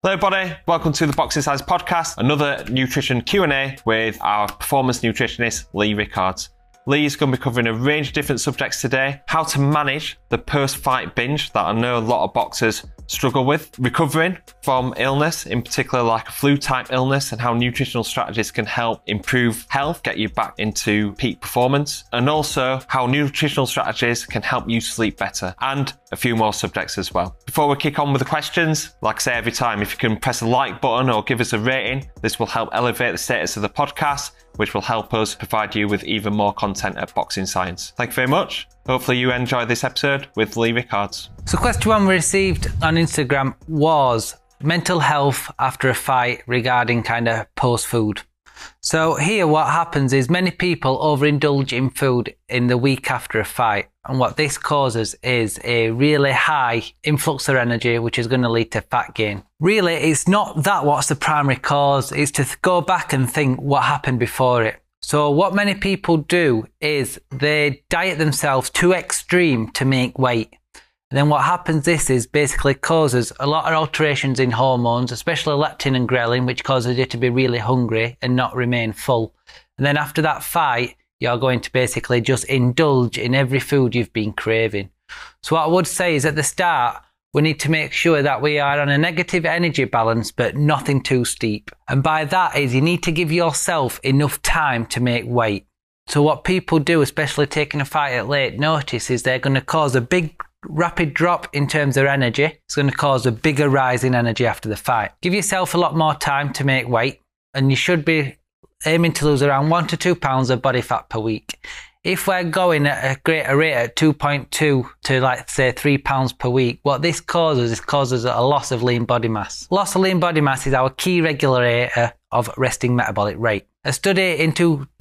Hello everybody, welcome to the Boxing Science Podcast, another nutrition Q&A with our performance nutritionist Lee Rickards. Lee is going to be covering a range of different subjects today. How to manage the post-fight binge that I know a lot of boxers struggle with. Recovering from illness, in particular like a flu-type illness, and how nutritional strategies can help improve health, get you back into peak performance. And also how nutritional strategies can help you sleep better. And a few more subjects as well. Before we kick on with the questions, like I say every time, if you can press the like button or give us a rating, this will help elevate the status of the podcast, which will help us provide you with even more content at Boxing Science. Thank you very much. Hopefully you enjoyed this episode with Lee Rickards. So question one we received on Instagram was mental health after a fight regarding kind of post-food. So here what happens is many people overindulge in food in the week after a fight. And what this causes is a really high influx of energy, which is going to lead to fat gain. Really, it's not that what's the primary cause. It's to go back and think what happened before it. So what many people do is they diet themselves too extreme to make weight. And then what happens is basically causes a lot of alterations in hormones, especially leptin and ghrelin, which causes you to be really hungry and not remain full. And then after that fight, you're going to basically just indulge in every food you've been craving. So what I would say is at the start, we need to make sure that we are on a negative energy balance, but nothing too steep. And by that is you need to give yourself enough time to make weight. So what people do, especially taking a fight at late notice, is they're going to cause a big rapid drop in terms of energy. It's going to cause a bigger rise in energy after the fight. Give yourself a lot more time to make weight, and you should be aiming to lose around 1 to 2 pounds of body fat per week. If we're going at a greater rate at 2.2 to like say 3 pounds per week, what this causes a loss of lean body mass. Loss of lean body mass is our key regulator of resting metabolic rate. A study in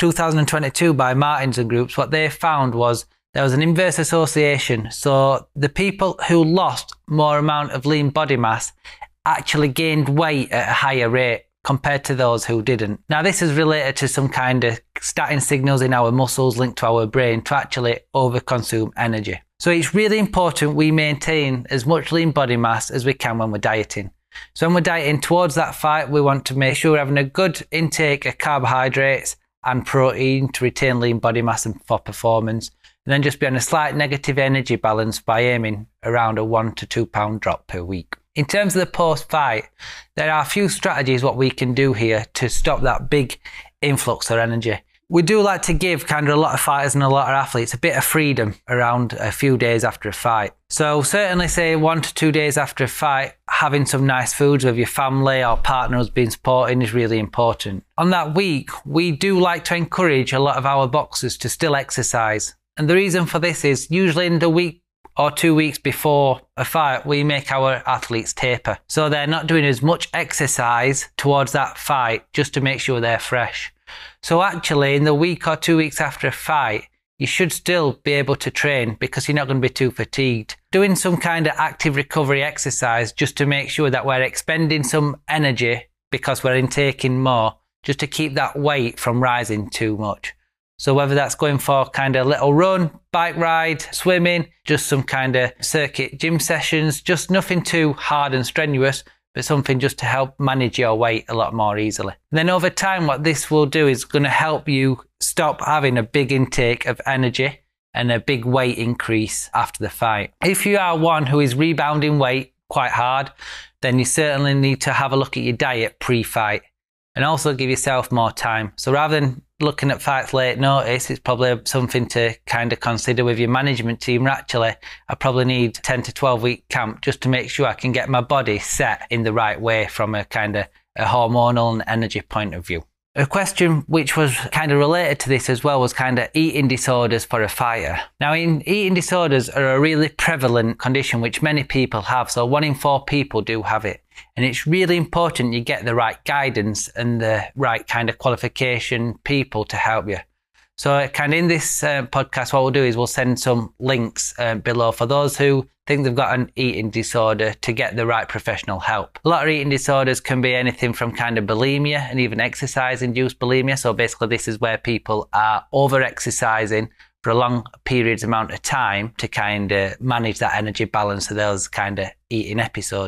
2022 by Martins and groups, what they found was there was an inverse association. So the people who lost more amount of lean body mass actually gained weight at a higher rate compared to those who didn't. Now this is related to some kind of statin signals in our muscles linked to our brain to actually overconsume energy. So it's really important we maintain as much lean body mass as we can when we're dieting. So when we're dieting towards that fight, we want to make sure we're having a good intake of carbohydrates and protein to retain lean body mass and for performance. And then just be on a slight negative energy balance by aiming around a 1 to 2 pound drop per week. In terms of the post-fight, there are a few strategies what we can do here to stop that big influx of energy. We do like to give kind of a lot of fighters and a lot of athletes a bit of freedom around a few days after a fight. So certainly say 1 to 2 days after a fight, having some nice foods with your family or partner who's been supporting is really important. On that week, we do like to encourage a lot of our boxers to still exercise. And the reason for this is usually in the week or 2 weeks before a fight, we make our athletes taper. So they're not doing as much exercise towards that fight just to make sure they're fresh. So actually in the week or 2 weeks after a fight, you should still be able to train because you're not going to be too fatigued. Doing some kind of active recovery exercise just to make sure that we're expending some energy because we're intaking more, just to keep that weight from rising too much. So whether that's going for kind of a little run, bike ride, swimming, just some kind of circuit gym sessions, just nothing too hard and strenuous, but something just to help manage your weight a lot more easily. And then over time, what this will do is going to help you stop having a big intake of energy and a big weight increase after the fight. If you are one who is rebounding weight quite hard, then you certainly need to have a look at your diet pre-fight and also give yourself more time. So rather than looking at fights late notice, it's probably something to kind of consider with your management team. Actually, I probably need 10 to 12 week camp just to make sure I can get my body set in the right way from a kind of a hormonal and energy point of view. A question which was kind of related to this as well was kind of eating disorders for a fighter. Now, eating disorders are a really prevalent condition which many people have. So 1 in 4 people do have it. And it's really important you get the right guidance and the right kind of qualification people to help you. So kind of in this podcast, what we'll do is we'll send some links below for those who think they've got an eating disorder to get the right professional help. A lot of eating disorders can be anything from kind of bulimia and even exercise-induced bulimia. So basically this is where people are over-exercising for a long periods amount of time to kind of manage that energy balance of those kind of eating episodes.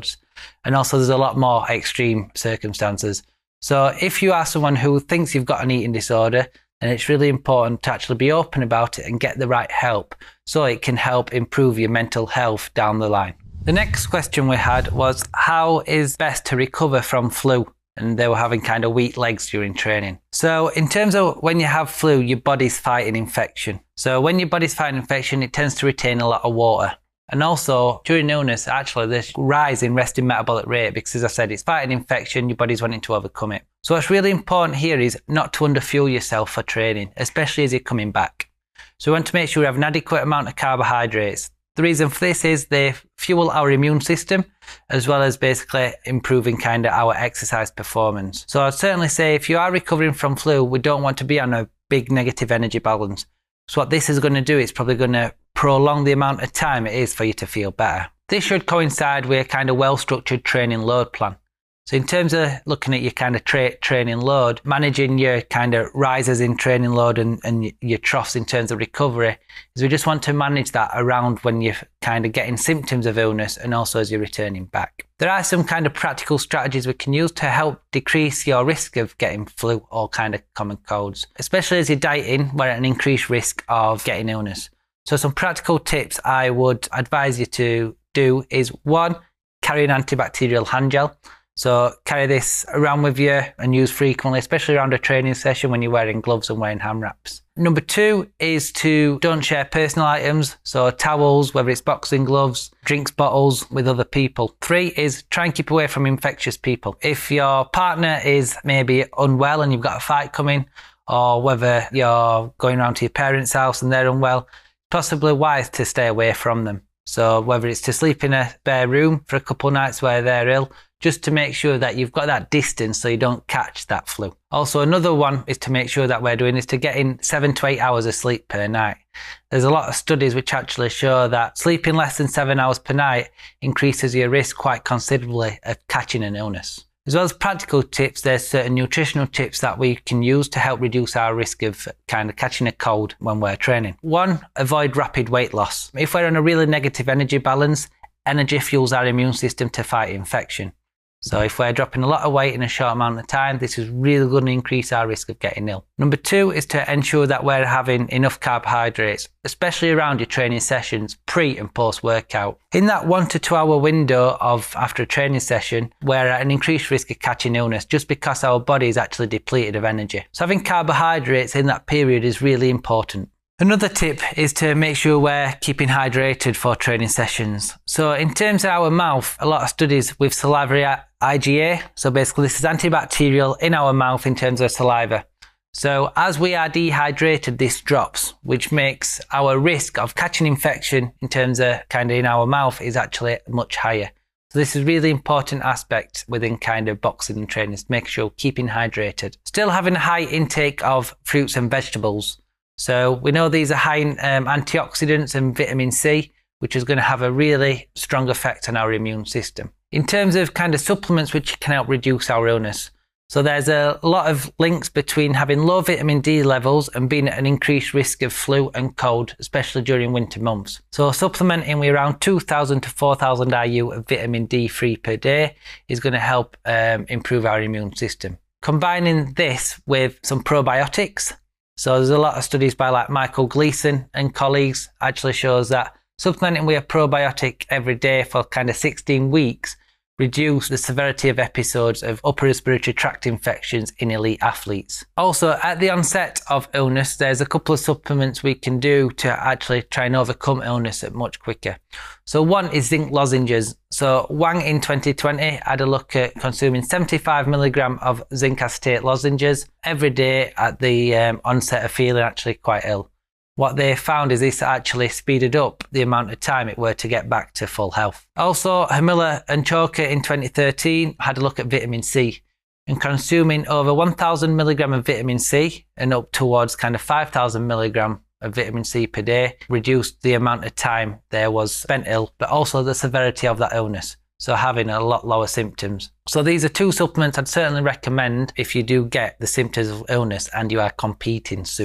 And also there's a lot more extreme circumstances. So if you are someone who thinks you've got an eating disorder, then it's really important to actually be open about it and get the right help so it can help improve your mental health down the line. The next question we had was, how is best to recover from flu? And they were having kind of weak legs during training. So in terms of when you have flu, your body's fighting infection. So when your body's fighting infection, it tends to retain a lot of water. And also during illness, actually there's rise in resting metabolic rate because, as I said, it's fighting infection, your body's wanting to overcome it. So what's really important here is not to underfuel yourself for training, especially as you're coming back. So we want to make sure we have an adequate amount of carbohydrates. The reason for this is they fuel our immune system, as well as basically improving kind of our exercise performance. So I'd certainly say if you are recovering from flu, we don't want to be on a big negative energy balance. So what this is going to do, it's probably going to prolong the amount of time it is for you to feel better. This should coincide with a kind of well-structured training load plan. So in terms of looking at your kind of training load, managing your kind of rises in training load and your troughs in terms of recovery, is we just want to manage that around when you're kind of getting symptoms of illness and also as you're returning back. There are some kind of practical strategies we can use to help decrease your risk of getting flu or kind of common colds, especially as you're dieting, we're at an increased risk of getting illness. So some practical tips I would advise you to do is, 1, carry an antibacterial hand gel. So carry this around with you and use frequently, especially around a training session when you're wearing gloves and wearing hand wraps. Number 2 is to don't share personal items, so towels, whether it's boxing gloves, drinks bottles with other people. 3 is try and keep away from infectious people. If your partner is maybe unwell and you've got a fight coming, or whether you're going around to your parents' house and they're unwell, possibly wise to stay away from them. So whether it's to sleep in a spare room for a couple of nights where they're ill, just to make sure that you've got that distance so you don't catch that flu. Also, another one is to make sure that we're doing is to get in 7 to 8 hours of sleep per night. There's a lot of studies which actually show that sleeping less than 7 hours per night increases your risk quite considerably of catching an illness. As well as practical tips, there's certain nutritional tips that we can use to help reduce our risk of kind of catching a cold when we're training. 1, avoid rapid weight loss. If we're on a really negative energy balance, energy fuels our immune system to fight infection. So if we're dropping a lot of weight in a short amount of time, this is really going to increase our risk of getting ill. Number 2 is to ensure that we're having enough carbohydrates, especially around your training sessions, pre and post workout. In that 1 to 2 hour window of after a training session, we're at an increased risk of catching illness just because our body is actually depleted of energy. So having carbohydrates in that period is really important. Another tip is to make sure we're keeping hydrated for training sessions. So in terms of our mouth, a lot of studies with salivary IgA, so basically this is antibacterial in our mouth in terms of saliva. So as we are dehydrated, this drops, which makes our risk of catching infection in terms of kind of in our mouth is actually much higher. So this is a really important aspect within kind of boxing and training, is to make sure keeping hydrated. Still having a high intake of fruits and vegetables. So we know these are high in antioxidants and vitamin C, which is going to have a really strong effect on our immune system. In terms of kind of supplements which can help reduce our illness. So there's a lot of links between having low vitamin D levels and being at an increased risk of flu and cold, especially during winter months. So supplementing with around 2,000 to 4,000 IU of vitamin D3 per day is going to help improve our immune system. Combining this with some probiotics. So there's a lot of studies by like Michael Gleason and colleagues actually shows that supplementing with a probiotic every day for kind of 16 weeks reduce the severity of episodes of upper respiratory tract infections in elite athletes. Also, at the onset of illness, there's a couple of supplements we can do to actually try and overcome illness much quicker. So 1 is zinc lozenges. So Wang in 2020 had a look at consuming 75 milligram of zinc acetate lozenges every day at the onset of feeling actually quite ill. What they found is this actually speeded up the amount of time it were to get back to full health. Also, Hamila and Choker in 2013 had a look at vitamin C, and consuming over 1,000 milligram of vitamin C and up towards kind of 5,000 milligram of vitamin C per day reduced the amount of time there was spent ill, but also the severity of that illness. So having a lot lower symptoms. So these are 2 supplements I'd certainly recommend if you do get the symptoms of illness and you are competing soon.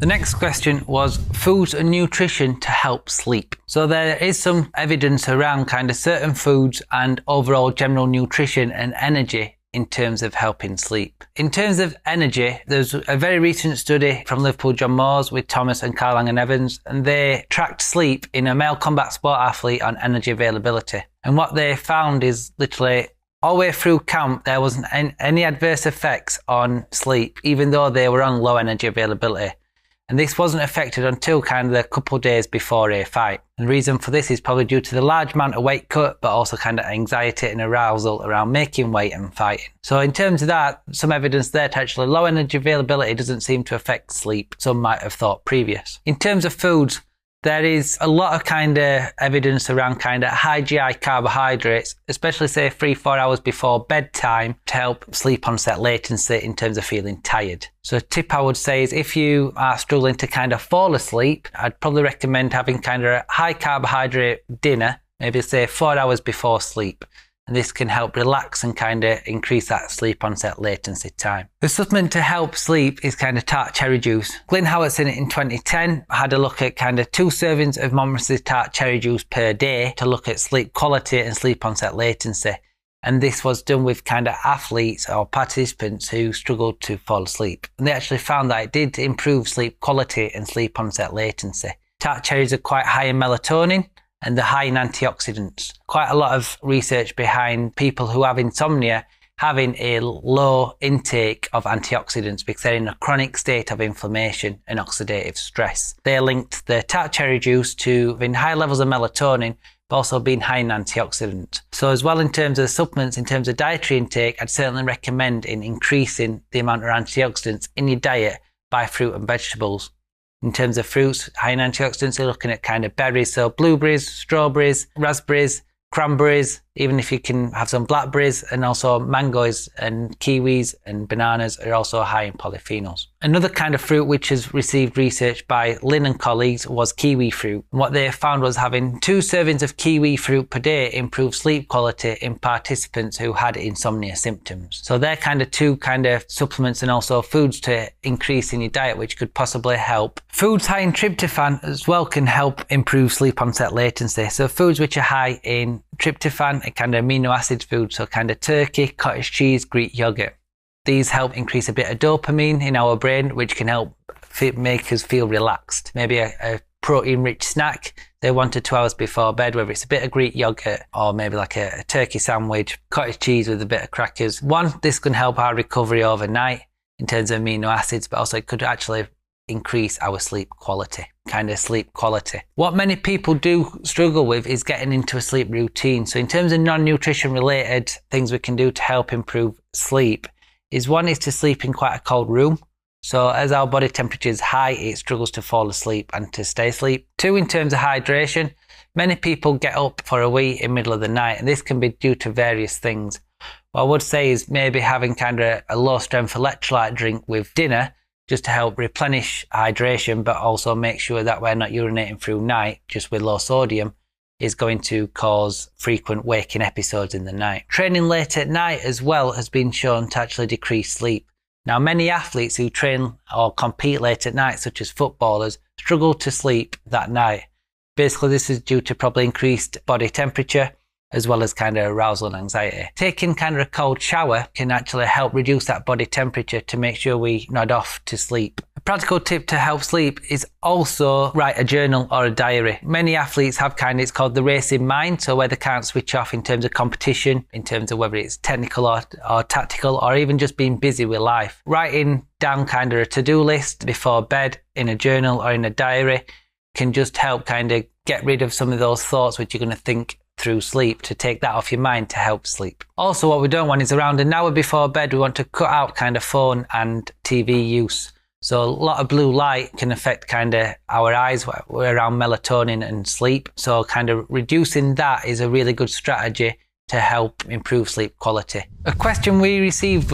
The next question was foods and nutrition to help sleep. So there is some evidence around kind of certain foods and overall general nutrition and energy in terms of helping sleep. In terms of energy, there's a very recent study from Liverpool John Moores with Thomas and Carl Lang and Evans, and they tracked sleep in a male combat sport athlete on energy availability. And what they found is literally all the way through camp, there wasn't any adverse effects on sleep, even though they were on low energy availability. And this wasn't affected until kind of a couple of days before a fight. And the reason for this is probably due to the large amount of weight cut, but also kind of anxiety and arousal around making weight and fighting. So in terms of that, some evidence there to actually low energy availability doesn't seem to affect sleep. Some might have thought previous. In terms of foods, there is a lot of kind of evidence around kind of high GI carbohydrates, especially say 3-4 hours before bedtime to help sleep onset latency in terms of feeling tired. So a tip I would say is if you are struggling to kind of fall asleep, I'd probably recommend having kind of a high carbohydrate dinner, maybe say 4 hours before sleep. And this can help relax and kind of increase that sleep onset latency time. The supplement to help sleep is kind of tart cherry juice. Glyn Howatson in 2010 had a look at kind of 2 servings of Monmorency's tart cherry juice per day to look at sleep quality and sleep onset latency. And this was done with kind of athletes or participants who struggled to fall asleep. And they actually found that it did improve sleep quality and sleep onset latency. Tart cherries are quite high in melatonin, and they're high in antioxidants. Quite a lot of research behind people who have insomnia having a low intake of antioxidants because they're in a chronic state of inflammation and oxidative stress. They linked the tart cherry juice to having high levels of melatonin, but also being high in antioxidants. So as well in terms of supplements, in terms of dietary intake, I'd certainly recommend in increasing the amount of antioxidants in your diet by fruit and vegetables. In terms of fruits, high in antioxidants, you're looking at kind of berries, so blueberries, strawberries, raspberries, cranberries, even if you can have some blackberries, and also mangoes and kiwis and bananas are also high in polyphenols. Another kind of fruit which has received research by Lynn and colleagues was kiwi fruit. And what they found was having 2 servings of kiwi fruit per day improved sleep quality in participants who had insomnia symptoms. So they're kind of 2 kind of supplements and also foods to increase in your diet which could possibly help. Foods high in tryptophan as well can help improve sleep onset latency. So foods which are high in tryptophan, a kind of amino acid food, so kind of turkey, cottage cheese, Greek yogurt. These help increase a bit of dopamine in our brain, which can help make us feel relaxed. Maybe a protein-rich snack, say 1 to 2 hours before bed, whether it's a bit of Greek yogurt or maybe like a turkey sandwich, cottage cheese with a bit of crackers. One, this can help our recovery overnight in terms of amino acids, but also it could actually increase our sleep quality, kind of sleep quality. What many people do struggle with is getting into a sleep routine. So in terms of non-nutrition related things we can do to help improve sleep is one is to sleep in quite a cold room. So as our body temperature is high, it struggles to fall asleep and to stay asleep. 2, in terms of hydration, many people get up for a wee in the middle of the night, and this can be due to various things. What I would say is maybe having kind of a low strength electrolyte drink with dinner just to help replenish hydration, but also make sure that we're not urinating through night just with low sodium is going to cause frequent waking episodes in the night. Training late at night as well has been shown to actually decrease sleep. Now, many athletes who train or compete late at night, such as footballers, struggle to sleep that night. Basically, this is due to probably increased body temperature, as well as kind of arousal and anxiety. Taking kind of a cold shower can actually help reduce that body temperature to make sure we nod off to sleep. A practical tip to help sleep is also write a journal or a diary. Many athletes have it's called the racing mind, so where they can't switch off in terms of competition, in terms of whether it's technical or tactical, or even just being busy with life. Writing down kind of a to-do list before bed in a journal or in a diary can just help kind of get rid of some of those thoughts which you're going to think through sleep, to take that off your mind to help sleep. Also, what we don't want is around an hour before bed, we want to cut out kind of phone and TV use. So a lot of blue light can affect kind of our eyes around melatonin and sleep. So kind of reducing that is a really good strategy to help improve sleep quality. A question we received was,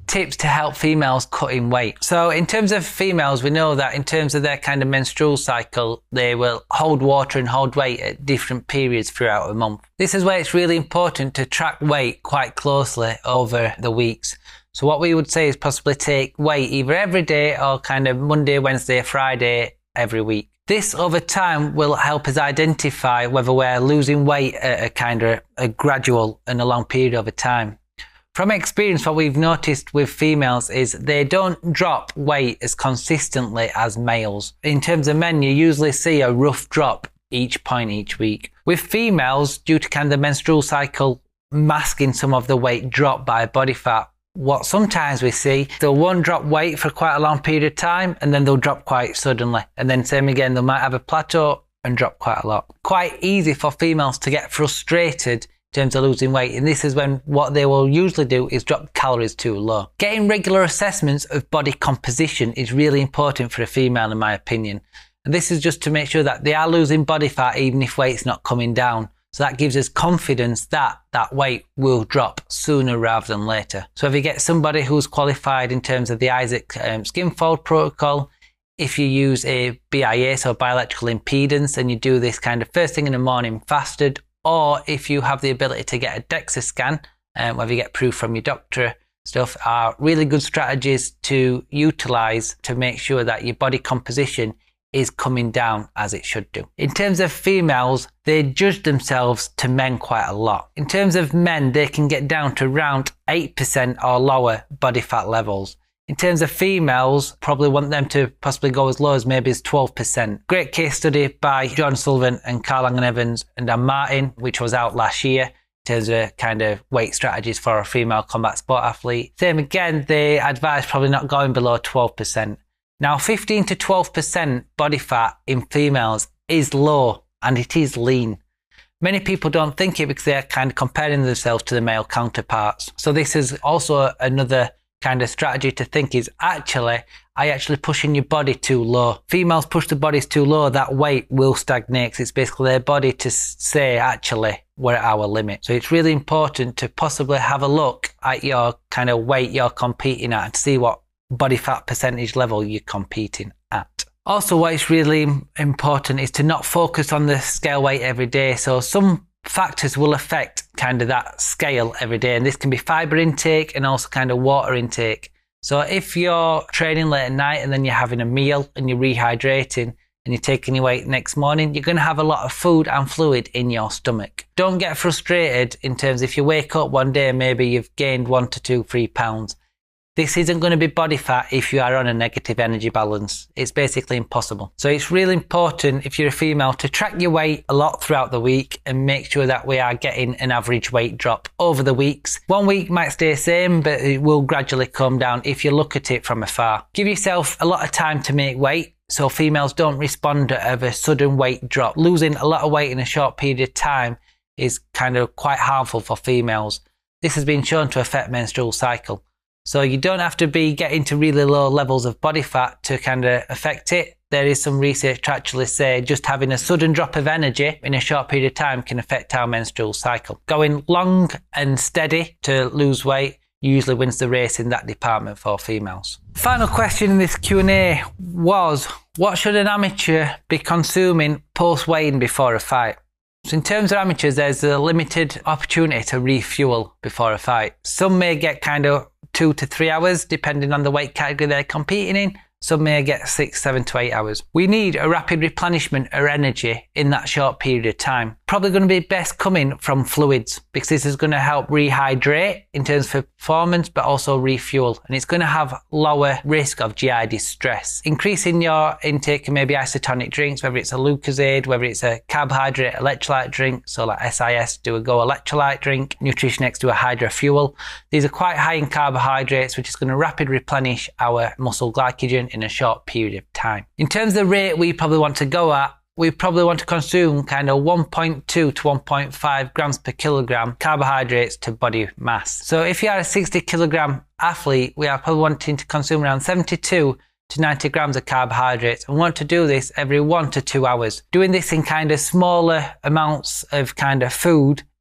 tips to help females cut in weight. So in terms of females, we know that in terms of their kind of menstrual cycle, they will hold water and hold weight at different periods throughout a month. This is where it's really important to track weight quite closely over the weeks. So what we would say is possibly take weight either every day or kind of Monday, Wednesday, Friday every week. This over time will help us identify whether we're losing weight at a kind of a gradual and a long period over time. From experience, what we've noticed with females is they don't drop weight as consistently as males. In terms of men, you usually see a rough drop each point each week. With females, due to kind of the menstrual cycle masking some of the weight drop by body fat, what sometimes we see, they won't drop weight for quite a long period of time and then they'll drop quite suddenly. And then same again, they might have a plateau and drop quite a lot. Quite easy for females to get frustrated in terms of losing weight, and this is when what they will usually do is drop calories too low. Getting regular assessments of body composition is really important for a female in my opinion, and this is just to make sure that they are losing body fat even if weight's not coming down. So that gives us confidence that that weight will drop sooner rather than later. So if you get somebody who's qualified in terms of the Isaac skin fold protocol, if you use a BIA, so bioelectrical impedance, and you do this kind of first thing in the morning fasted, or if you have the ability to get a DEXA scan, whether you get proof from your doctor, stuff are really good strategies to utilize to make sure that your body composition is coming down as it should do. In terms of females, they judge themselves to men quite a lot. In terms of men, they can get down to around 8% or lower body fat levels. In terms of females, probably want them to possibly go as low as maybe as 12%. Great case study by John Sullivan and Carl Angan-Evans and Dan Martin, which was out last year in terms of kind of weight strategies for a female combat sport athlete. Same again, they advise probably not going below 12%. Now 15 to 12% body fat in females is low and it is lean. Many people don't think it because they're kind of comparing themselves to the male counterparts. So this is also another kind of strategy to think is I actually pushing your body too low. Females push the bodies too low, that weight will stagnate because it's basically their body to say actually we're at our limit. So it's really important to possibly have a look at your kind of weight you're competing at and see what body fat percentage level you're competing at. Also, what is really important is to not focus on the scale weight every day. So some factors will affect kind of that scale every day, and this can be fiber intake and also kind of water intake. So if you're training late at night and then you're having a meal and you're rehydrating and you're taking your weight next morning, you're going to have a lot of food and fluid in your stomach. Don't get frustrated in terms if you wake up one day and maybe you've gained 1 to 2, 3 pounds. This isn't going to be body fat if you are on a negative energy balance. It's basically impossible. So it's really important if you're a female to track your weight a lot throughout the week and make sure that we are getting an average weight drop over the weeks. 1 week might stay the same, but it will gradually come down if you look at it from afar. Give yourself a lot of time to make weight so females don't respond to a sudden weight drop. Losing a lot of weight in a short period of time is kind of quite harmful for females. This has been shown to affect menstrual cycle. So you don't have to be getting to really low levels of body fat to kind of affect it. There is some research to actually say just having a sudden drop of energy in a short period of time can affect our menstrual cycle. Going long and steady to lose weight usually wins the race in that department for females. Final question in this Q&A was, what should an amateur be consuming post-weighing before a fight? So in terms of amateurs, there's a limited opportunity to refuel before a fight. Some may get kind of 2 to 3 hours depending on the weight category they're competing in. Some may get 6, 7 to 8 hours. We need a rapid replenishment of energy in that short period of time. Probably going to be best coming from fluids because this is going to help rehydrate in terms of performance but also refuel, and it's going to have lower risk of GI distress. Increasing your intake of maybe isotonic drinks, whether it's a Lucozade, whether it's a carbohydrate electrolyte drink, so like SIS do a Go electrolyte drink, Nutrition X do a Hydra Fuel. These are quite high in carbohydrates, which is going to rapid replenish our muscle glycogen in a short period of time. In terms of the rate we probably want to go at, we probably want to consume kind of 1.2 to 1.5 grams per kilogram carbohydrates to body mass. So if you are a 60 kilogram athlete, we are probably wanting to consume around 72 to 90 grams of carbohydrates, and want to do this every 1 to 2 hours. Doing this in kind of smaller amounts of kind of food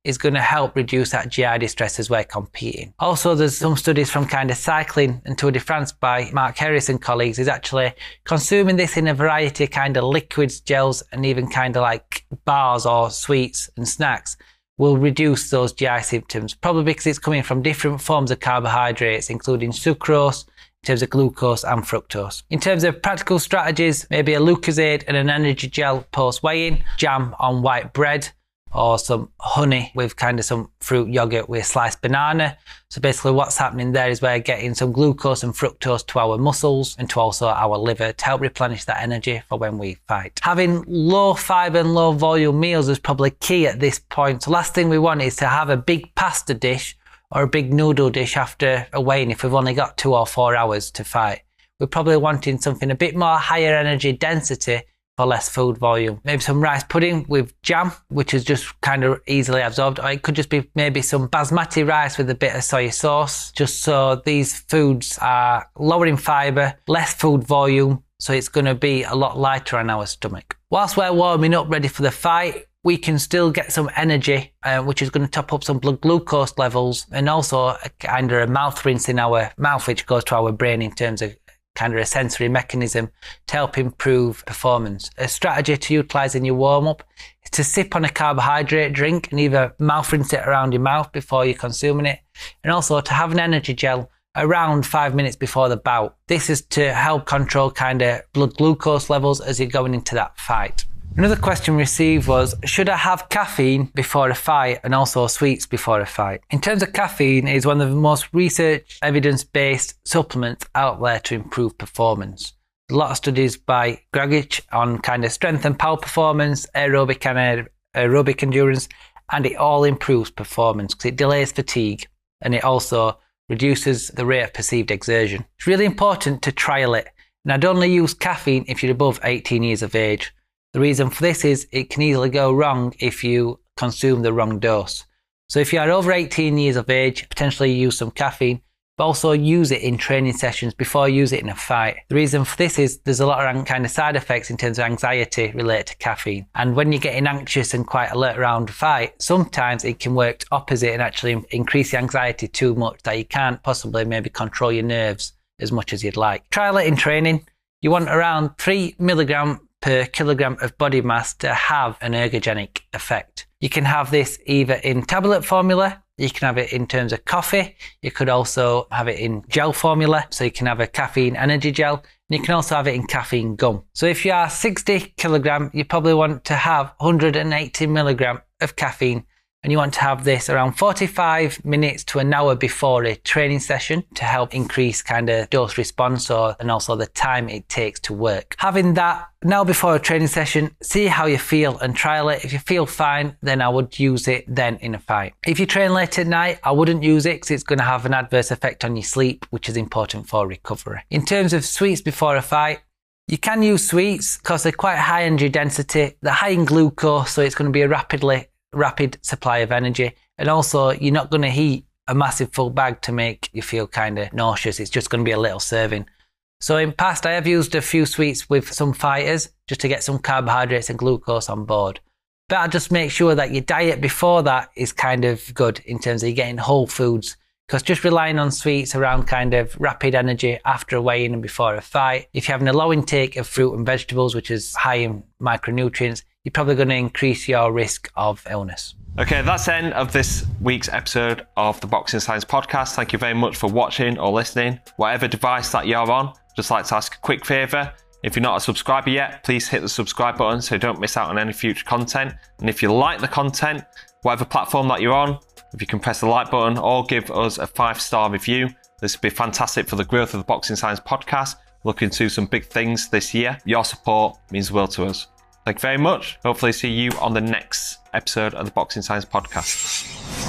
is going to help reduce that GI distress as we're competing. Also, there's some studies from kind of cycling and Tour de France by Mark Harris and colleagues is actually consuming this in a variety of kind of liquids, gels, and even kind of like bars or sweets and snacks will reduce those GI symptoms, probably because it's coming from different forms of carbohydrates, including sucrose, in terms of glucose and fructose. In terms of practical strategies, maybe a Lucozade and an energy gel post weigh-in, jam on white bread, or some honey with kind of some fruit yogurt with sliced banana. So basically what's happening there is we're getting some glucose and fructose to our muscles and to also our liver to help replenish that energy for when we fight. Having low fiber and low volume meals is probably key at this point. So last thing we want is to have a big pasta dish or a big noodle dish after a weigh-in if we've only got 2 or 4 hours to fight. We're probably wanting something a bit more higher energy density for less food volume. Maybe some rice pudding with jam, which is just kind of easily absorbed, or it could just be maybe some basmati rice with a bit of soy sauce, just so these foods are lower in fibre, less food volume, so it's going to be a lot lighter on our stomach. Whilst we're warming up ready for the fight, we can still get some energy, which is going to top up some blood glucose levels, and also a kind of a mouth rinse in our mouth, which goes to our brain in terms of kind of a sensory mechanism to help improve performance. A strategy to utilise in your warm-up is to sip on a carbohydrate drink and either mouth rinse it around your mouth before you're consuming it, and also to have an energy gel around 5 minutes before the bout. This is to help control kind of blood glucose levels as you're going into that fight. Another question received was, should I have caffeine before a fight and also sweets before a fight? In terms of caffeine, it is one of the most research evidence-based supplements out there to improve performance. A lot of studies by Gragich on kind of strength and power performance, aerobic and aerobic endurance, and it all improves performance because it delays fatigue and it also reduces the rate of perceived exertion. It's really important to trial it. And I'd only use caffeine if you're above 18 years of age. The reason for this is it can easily go wrong if you consume the wrong dose. So if you are over 18 years of age, potentially use some caffeine, but also use it in training sessions before you use it in a fight. The reason for this is there's a lot of kind of side effects in terms of anxiety related to caffeine. And when you're getting anxious and quite alert around a fight, sometimes it can work opposite and actually increase the anxiety too much that you can't possibly maybe control your nerves as much as you'd like. Trial it in training. You want around 3 milligram per kilogram of body mass to have an ergogenic effect. You can have this either in tablet formula, you can have it in terms of coffee, you could also have it in gel formula, so you can have a caffeine energy gel, and you can also have it in caffeine gum. So if you are 60 kilogram, you probably want to have 180 milligram of caffeine, and you want to have this around 45 minutes to an hour before a training session to help increase kind of dose response and also the time it takes to work. Having that now before a training session, see how you feel and trial it. If you feel fine, then I would use it then in a fight. If you train late at night, I wouldn't use it because it's going to have an adverse effect on your sleep, which is important for recovery. In terms of sweets before a fight, you can use sweets because they're quite high energy density. They're high in glucose, so it's going to be a rapid supply of energy, and also you're not going to heat a massive full bag to make you feel kind of nauseous. It's just going to be a little serving. So in past I have used a few sweets with some fighters just to get some carbohydrates and glucose on board, but I just make sure that your diet before that is kind of good in terms of you getting whole foods, because just relying on sweets around kind of rapid energy after a weigh-in and before a fight, if you're having a low intake of fruit and vegetables, which is high in micronutrients, you're probably going to increase your risk of illness. Okay, that's the end of this week's episode of the Boxing Science Podcast. Thank you very much for watching or listening. Whatever device that you're on, just like to ask a quick favour. If you're not a subscriber yet, please hit the subscribe button so you don't miss out on any future content. And if you like the content, whatever platform that you're on, if you can press the like button or give us a 5-star review, this would be fantastic for the growth of the Boxing Science Podcast. Looking to some big things this year. Your support means the world to us. Thank you very much. Hopefully see you on the next episode of the Boxing Science Podcast.